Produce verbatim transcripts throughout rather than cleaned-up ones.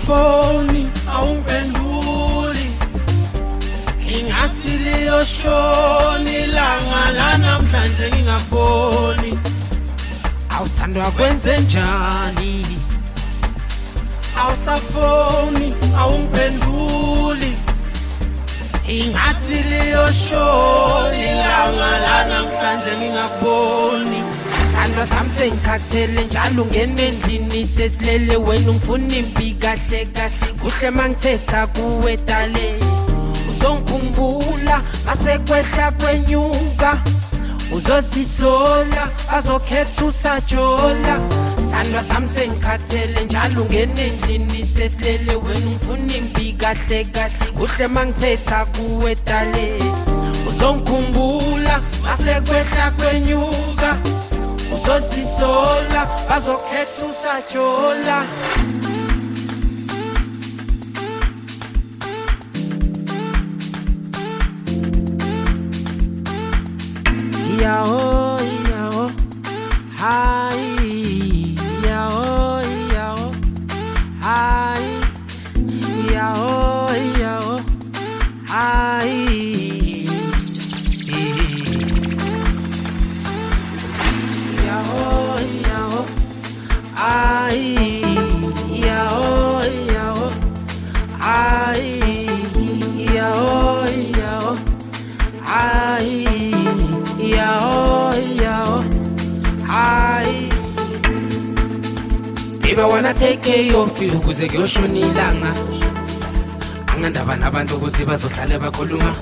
Awusafoni, awungiphenduli Ingathi liyoshoni langa lanamhlanje ngingaboni Awusandwa kwenze njani Awusafoni, awungiphenduli Ingathi liyoshoni langa lanamhlanje ngingaboni Sandwa sami sengikhathele njalo ngene endlini sesilele wena ungifuna impi kahle kahle kuhle mangithetha kuwe dale uzongikhumbula masekwehla kwenyuka uzosisola bazokhetha usajola Sandwa sami sengikhathele njalo ngene endlini sesilele wena ungifuna impi kahle kahle kuhle mangithetha kuwe dale uzongikhumbula masekwehla kwenyuka uzosisola bazokhetha usajola Yao yao hai yao yao hai yao yao hai Ai, yao, yao, ai, yao, yao, ai, yao, yao, ai. Baby, I wanna take care of you, kuze kuyoshona ilanga. Angandaba nabantu ukuthi bazohlale bakhuluma.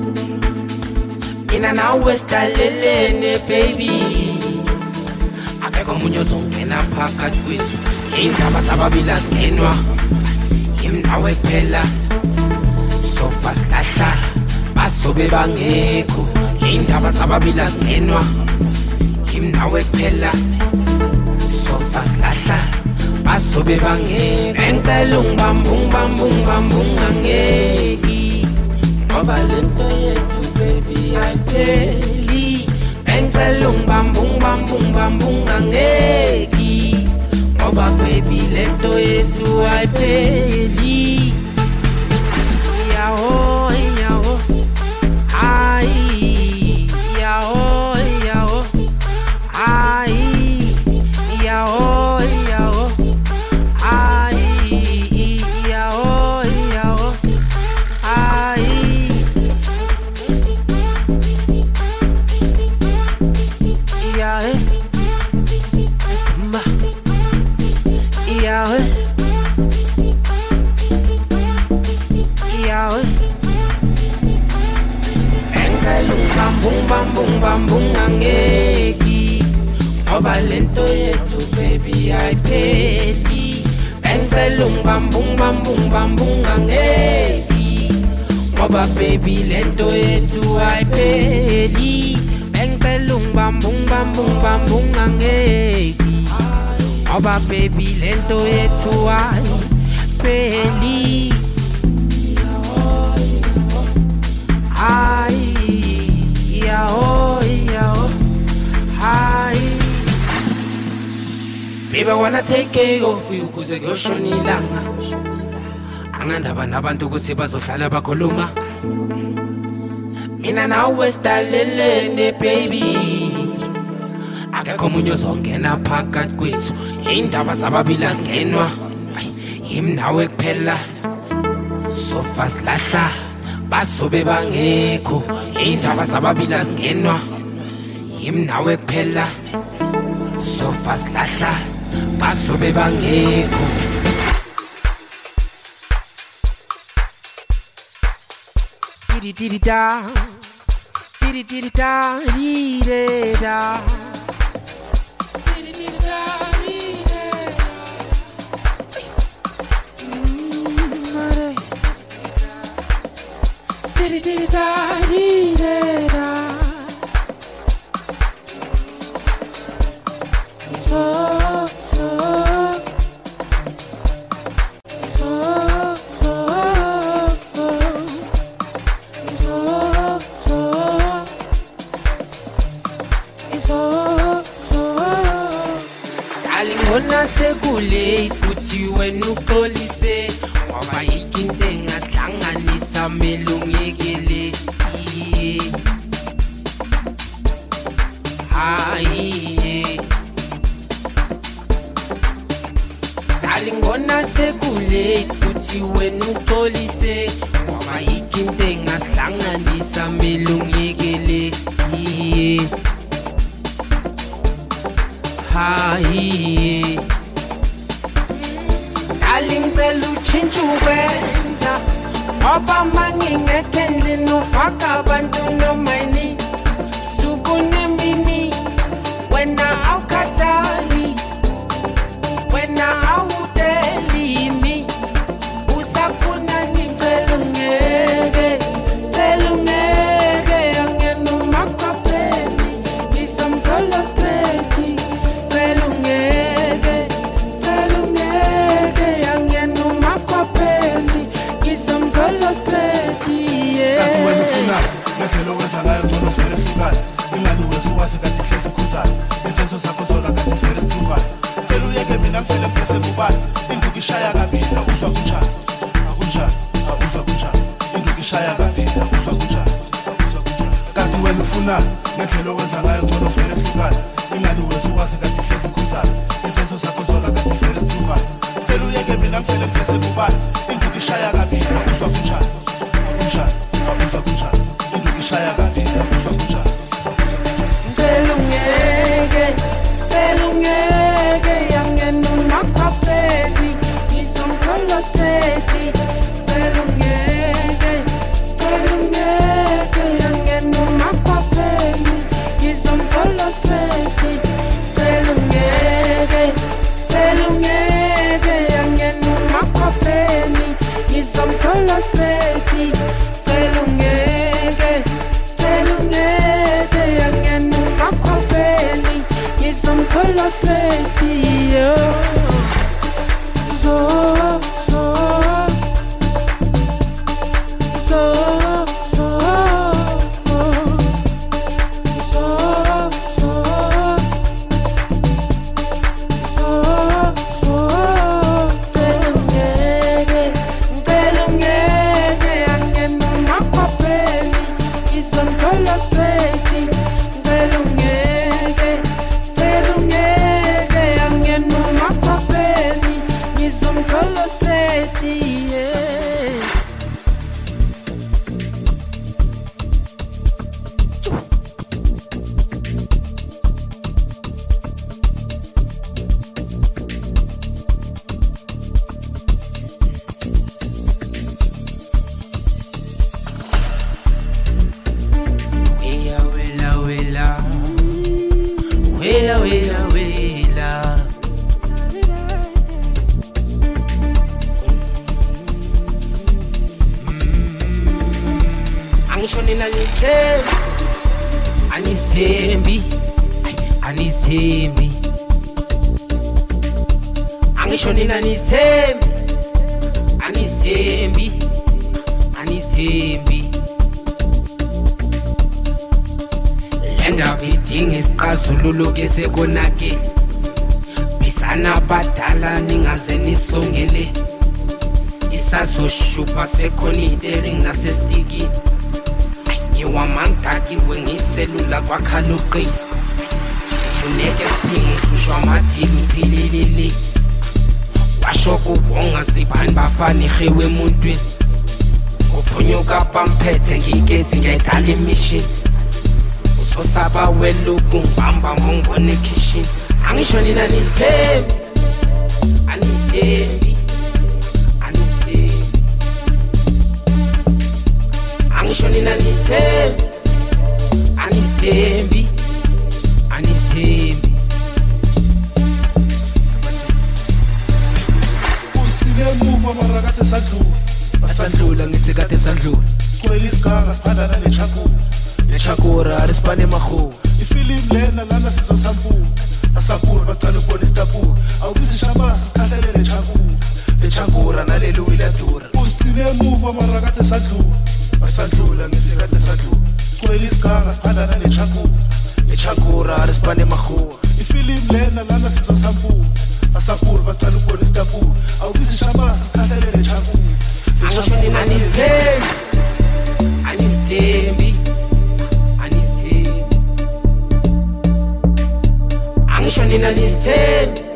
Mina nawe sidalelene, baby. Akekho umunye ozongena phakathi kwethu indaba sababili asingenwa imnawe kuphela sofa silahla basobe bangekho indaba sababili asingenwa imnawe kuphela sofa silahla basobe bangekho engicela ungibambe ungibambe ungibambe ungangeki ngoba lento yethu baby ayipheli Engicela ungibambe ungibambe ungibambe ungangeki ngoba baby lento yethu ayipheli Yao yao ai yao yao ai yao yao ai yao yao ai Yeah, Simba. Yeah, yeah. Engicela ungibambe ungibambe ungangeki ngoba lento yethu baby ayipheli Engicela ungibambe ungibambe ungibambe ungangeki ngoba baby lento yethu ayipheli Engicela ungibambe ungibambe ungibambe ungangeki ngoba baby lento yethu ayipheli Ai yao yao hai Baby, I wanna take care of you kuze kuyoshona ilanga Angandaba nabantu ukuthi bazohlala bakhuluma Mina nawe sidalelene baby Akekho umunye ozongena phakathi kwethu indaba sababili asingenwa imnawe kuphela sofa silahla basobe bangekho indaba sababili asingenwa imnawe kuphela sofa silahla basobe bangekho Didi didi da Didi didi da Didi da Didi didi da Didi da Didi didi da Didi da So so So so so Darling, ngona sekule ukuthi wena uxolise ngoba yikho into engasihlanganisa mele ungiyekele. Hayi darling ngona sekulate kuthi wena uxolise ngoba yikho into engasihlanganisa mele ungiyekele. Hayi darling ngicela utshintshe ukwenza ngoba mangingekho endlini ufaka abantu nomayini suku nemini wena awukhathali wena awudeli mi usafuna ngicela ungeke cela ungeke angena umakwapheni ngisomthola straight cela ungeke cela ungeke angena umakwapheni ngisomthola straight kanti wena ufuna ngendlela owenza ngayo ngcono sivele sihlukane ingani wethu wazi kanti hlezi sikhuzana isenzo sakho zona kanti sivele siphuvane cela uyeke mina ngivele ngivese bubani induku ishaya kabila uzwa kunjani akunjani uzwa kunjani induku ishaya kabila uzwa kunjani uzwa kunjani kanti wena ufuna ngendlela owenza ngayo ngcono sivele sihlukane ingani wethu wazi kanti hlezi sikhuzana isenzo sakho zona kanti sivele siphuvane cela uyeke mina ngivele ngivese bubani induku ishaya kabila uzwa kunjani akunjani uzwa kunjani induku ishaya kabila uzwa kunjani cela ungeke cela ungeke angena umakwapheni ngisomthola straight cela ungeke cela ungeke angena umakwapheni ngisomthola straight cela ungeke cela ungeke angena umakwapheni ngisomthola straight cela ungeke cela ungeke angena umakwapheni ngisomthola straight yo so so so so so so so cela ungeke cela ungeke angena umakwapheni ngisomthola straight cela ungeke cela ungeke angena umakwapheni ngisomthola straight yeah. Wela wela wela wela wela wela angishonela ngithembi anizithembi anizithembi angishonela anizithembi anizithembi anizithembi lendaba idinga isiqazululo ke sekonake bisana badala ningaze nisongele isazoshupa sekhonideri ngasestikini ngiwamangaki wengiselula kwakhaluqi funeke siphinge kushwa amathini zililili washo kubonga sibani bafana ihewe emuntwini kuphunyuka bamphethe ngikethi ngedala imishini usosaba weluku ngibamba mongone kitchen angisho nina nizithembi anizithembi anizithembi angisho nina nizithembi anizithembi anizithembi usilemuva mara kade sadlula asandlula ngithi kade sandlula kweli siganga siphanda nechakula nechakura risipane mahu ifilimu lena lana sizosampula asapura bacala ukubona isitapula awukuzishabasa sikhahlele nechakula nechakura naleluwile dura usigcine emuva mara kade sadlula asandlula ngithi kade sadlula kweli siganga siphanda nechakula nechakura risipane mahu ifilimu lena lana sizosampula asapura bacala ukubona isitapula awukuzishabasa sikhahlele nechakula nina nisithembe